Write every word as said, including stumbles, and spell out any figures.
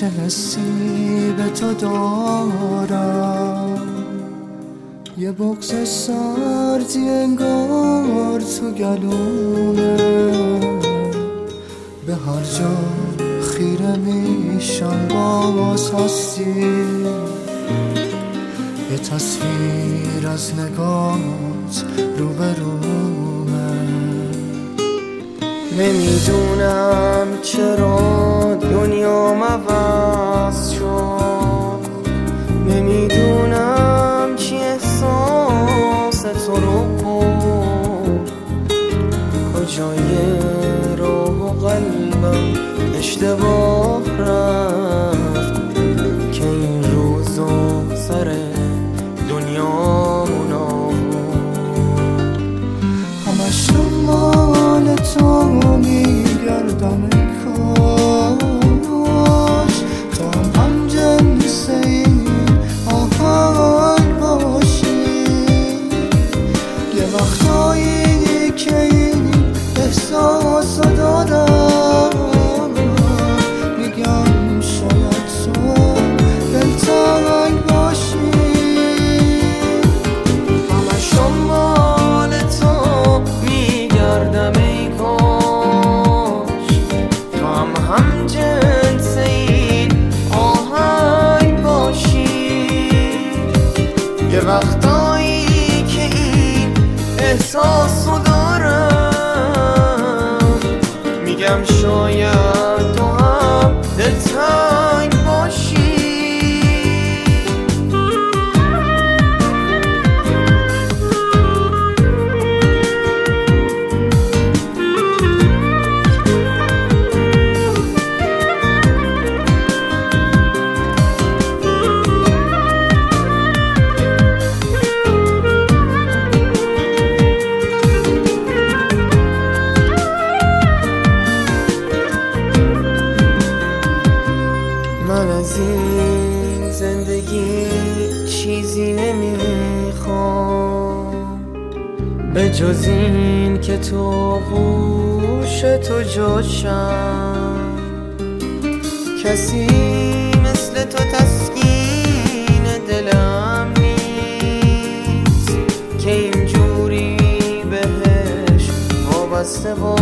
چه حسی به تو دارم، یه بغض سردی انگار تو گلومه، به هر جا خیره میشم باز هستی، یه تصویر از نگاهت روبرومه. نمیدونم چرا دنیام عوض شد، نمیدونم چی احساس تو رو برد، کجای روح و قلبم اشتباه رفت که این روزو سر دنیامون آورد. همش دنبال تو میگردم ای کاش تو هم هم جنس این آهنگ باشی، یه وقتایی که این احساس رو دارم، میگم شاید تو دلتنگ باشی. همش دنبال تو میگردم ای کاش تو هم هم جنس این آهنگ باشی، یه وقتایی که این احساس رو دارم، میگم شاید تو هم دلتنگ باشی. من از این زندگی چیزی نمیخوام به جز این که تو گوش تو جاشم، کسی مثل تو تسکین دلم نیست که اینجوری بهش وابسته باشم.